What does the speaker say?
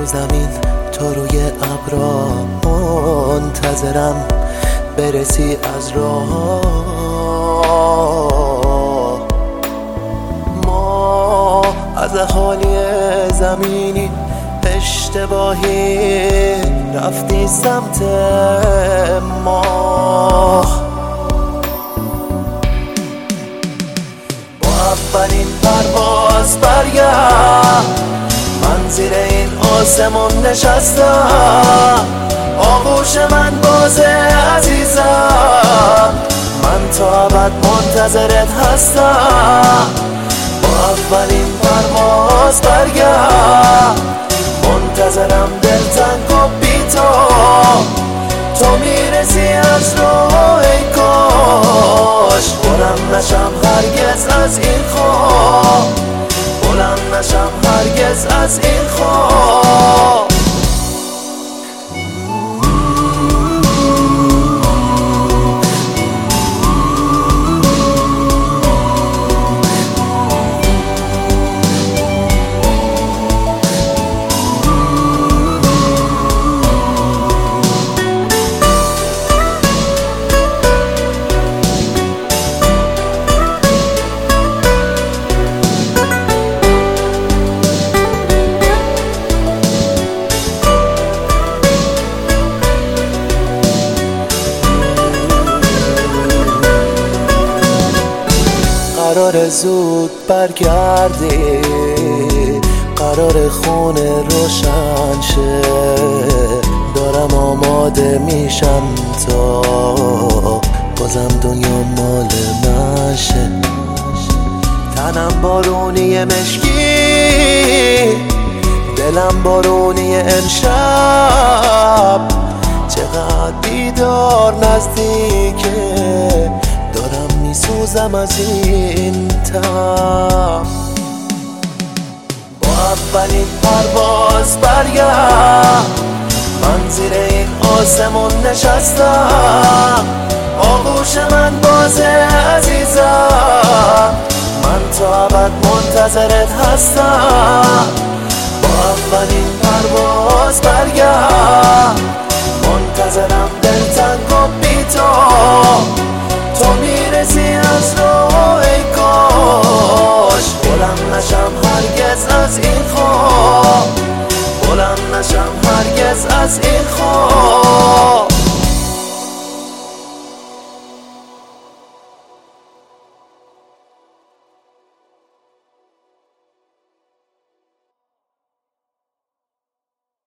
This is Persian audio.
زمین تو روی ابرا منتظرم برسی از راه. ما از اهالی زمینی اشتباهی رفتی سمت ما. با اولین پرواز برگرد، من زیر این آسمون نشستم، آغوش من بازه عزیزم، من تا ابد منتظرت هستم. با اولین پرواز برگرد، منتظرم دلتنگ و بی تو میرسی از راه. ای کاش بلند نشم هرگز از این خواب، بلند نشم هرگز از این خواب. قرار زود برگردی، قرار خونه روشن شه، دارم آماده میشم تا بازم دنیا مال من شه. تنم بارونی مشکی، دلم بارونی امشب، چقدر بیدار نزدیکه، دارم میسوزم از این تب. با اولین پرواز برگرد، من زیر این آسمون نشستم، آغوش من بازه عزیزم، من تا ابد منتظرت هستم. با اولین پرواز برگرد، منتظرم دلتنگ و بی تو میرسی از راه. ای کاش بلند نشم هرگز از این خواب، بلند نشم هرگز از این خواب.